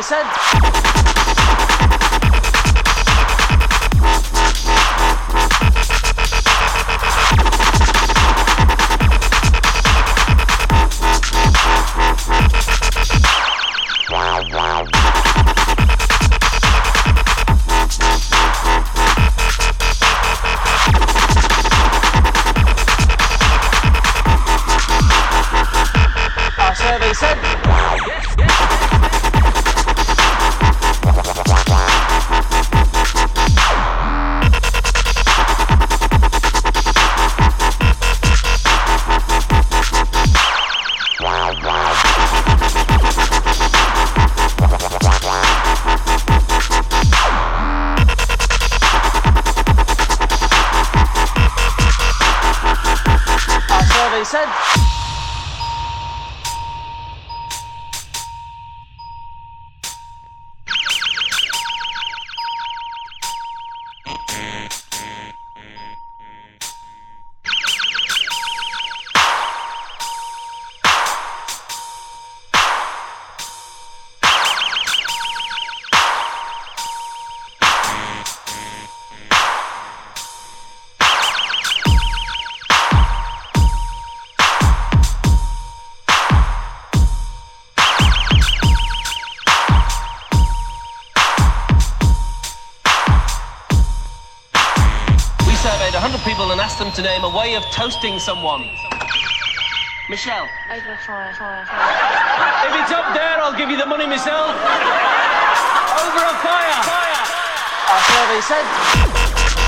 said. Our survey said. Our survey said. Surveyed 100 people and asked them to name a way of toasting someone. Michelle. Over fire. If it's up there, I'll give you the money myself. Over a fire. Our survey said.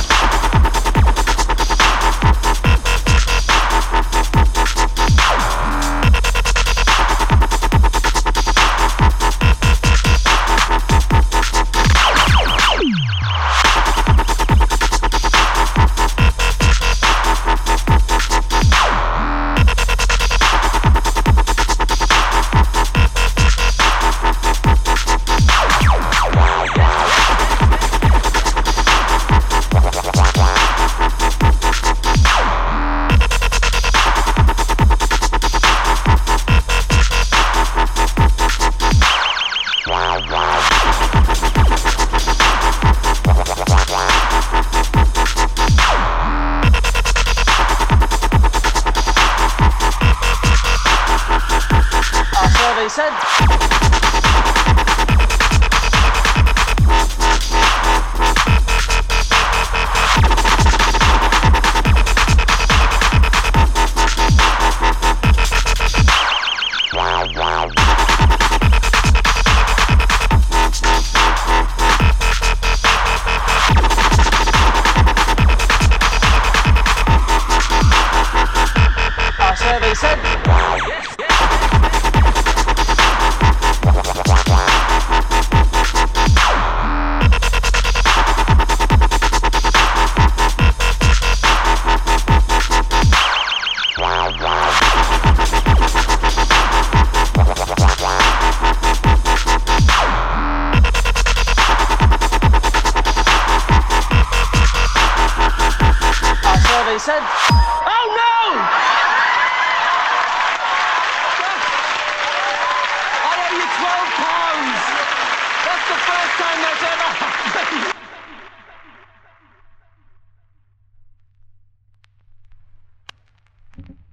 They said. Our survey said. They said, oh no! I owe you £12. That's the first time that's ever happened.